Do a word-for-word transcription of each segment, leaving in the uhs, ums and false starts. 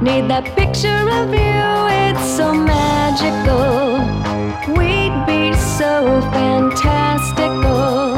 Need that picture of you, it's so magical. We'd be so fantastical.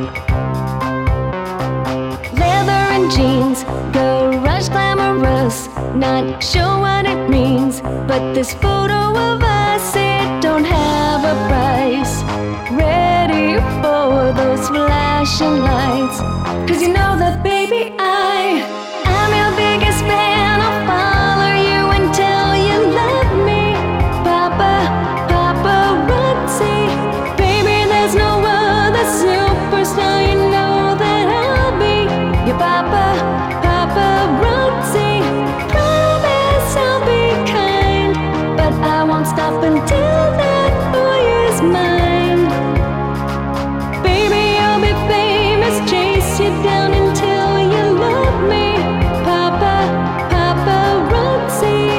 Leather and jeans, garage glamorous. Not sure what it means, but this photo of us, it don't have a price. Ready for those flashing lights. Cause you know that baby, I am your biggest fan. I'll follow you until you love me. Papa, paparazzi. Baby, there's no other superstar. You know that I'll be your papa, paparazzi. Promise I'll be kind, but I won't stop until that boy is mine. Baby, I'll be famous, chase you down until you love me. Papa, paparazzi.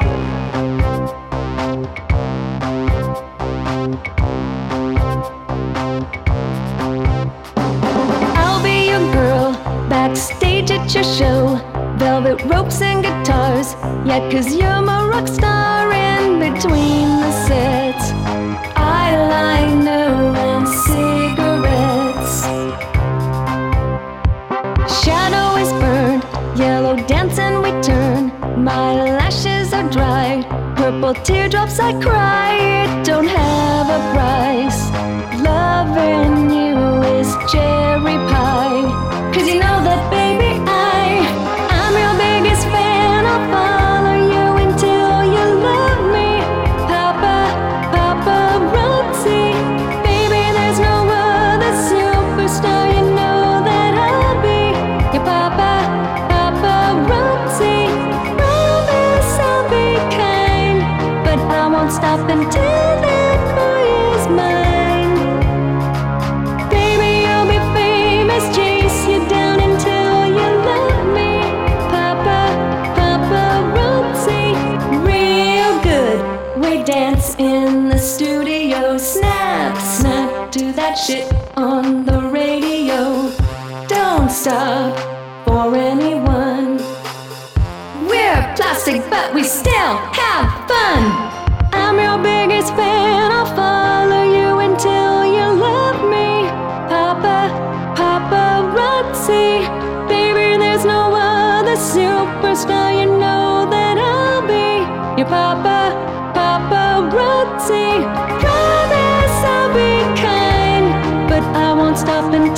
I'll be your girl, backstage at your show. Velvet ropes and guitars, yeah, cause you're my rock star in between the sets. Eyeliner and cigarettes. Shadow is burned, yellow dancing we turn. My lashes are dried, purple teardrops I cry. It don't have a price. Loving you is cherry pie. Cause you know that baby, I I'm your biggest fan. I'll follow you until you love me. Papa, paparazzi. Baby, there's no other superstar. You know that I'll be your papa, paparazzi. Promise I'll be kind, but I won't stop until that boy is mine. Baby, I'll be famous, chase you down until you love me. Papa, paparazzi. Real good, we dance in the studio. Snap, snap to that shit on the radio. Don't stop for anyone. We're plastic, but we still have fun. I'm your biggest fan. I'll follow you until you love me. Papa, paparazzi. Baby, there's no other superstar. You know that I'll be your papa, paparazzi. Promise I'll be kind, but I won't stop until